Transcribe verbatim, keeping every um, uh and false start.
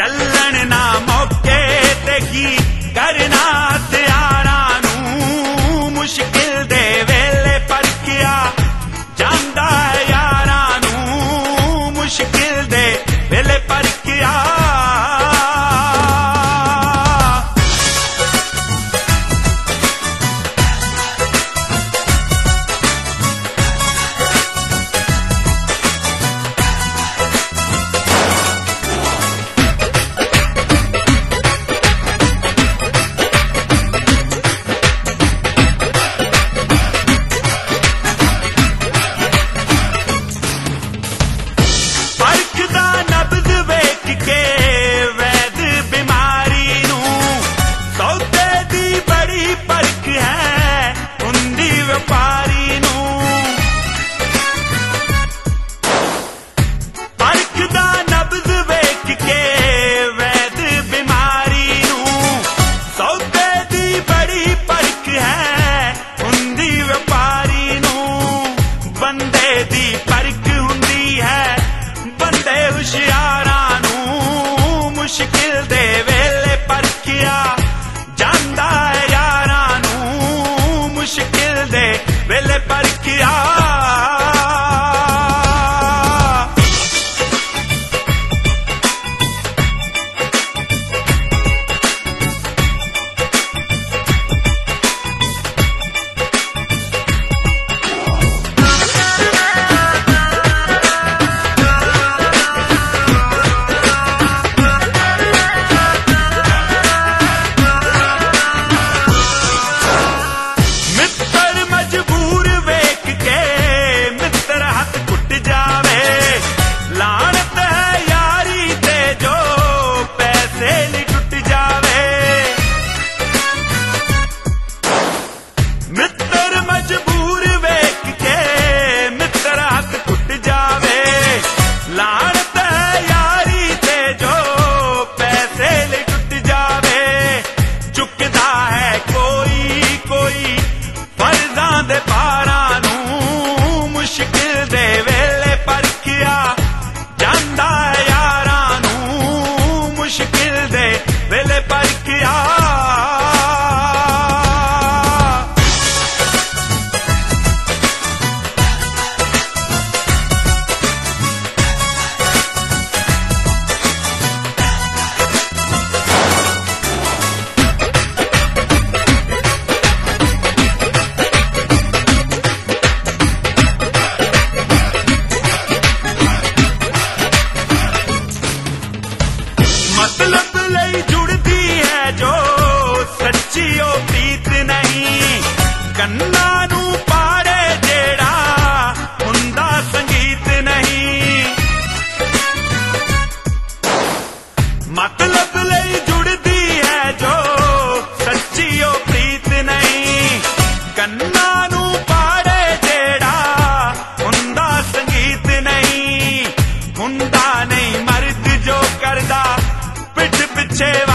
ਚੱਲਣ ਨਾ ਮੌਕੇ ਤੇ ਕੀ ਕਰਨਾ ਤਿਆਰਾਂ ਨੂੰ ਮੁਸ਼ਕਿਲ ਦੇ ਵੇਲੇ ਪਰਖਿਆ ਜਾਂਦਾ ਹੈ ਯਾਰਾਂ ਨੂੰ ਮੁਸ਼ਕਿਲ ਦੇ ਵੇਲੇ ਪਰਖਿਆ ਹੁਸ਼ਿਆਰਾਂ ਨੂੰ ਮੁਸ਼ਕਿਲ ਦੇ ਵੇਲੇ ਪਰਖਿਆ ਜਾਂਦਾ ਹੈ ਯਾਰਾਂ ਨੂੰ ਮੁਸ਼ਕਿਲ ਦੇ ਵੇਲੇ ਪਰਖਿਆ मतलब लई जुड़ती है जो सच्ची ओ प्रीत नहीं कन्ना नू पाड़े जेड़ा हुंदा संगीत नहीं मतलब लई जुड़ती है जो सच्ची ओ प्रीत नहीं कन्ना नू पाड़े जेड़ा हुंदा संगीत नहीं हुंदा नहीं मर्द जो करदा पिठ पिछे